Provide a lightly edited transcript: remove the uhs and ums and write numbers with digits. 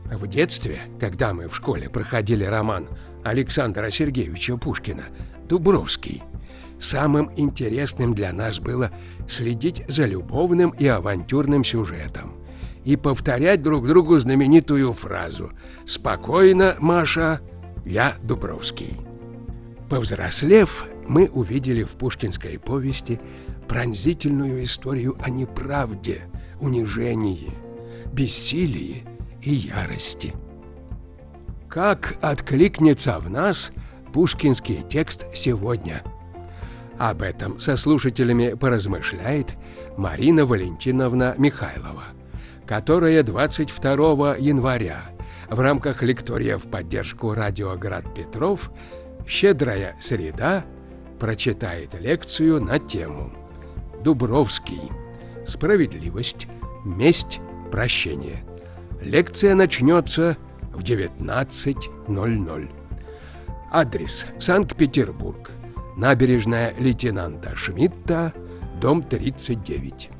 В детстве, когда мы в школе проходили роман Александра Сергеевича Пушкина «Дубровский», самым интересным для нас было следить за любовным и авантюрным сюжетом и повторять друг другу знаменитую фразу «Спокойно, Маша, я Дубровский». Повзрослев, мы увидели в пушкинской повести пронзительную историю о неправде, унижении, бессилии и ярости. Как откликнется в нас пушкинский текст сегодня? Об этом со слушателями поразмышляет Марина Валентиновна Михайлова, которая 22 января в рамках лектория в поддержку радио «Град Петров» «Щедрая среда» прочитает лекцию на тему «Дубровский. Справедливость, месть, прощение». Лекция начнется в 19:00. Адрес: Санкт-Петербург, набережная лейтенанта Шмидта, дом 39.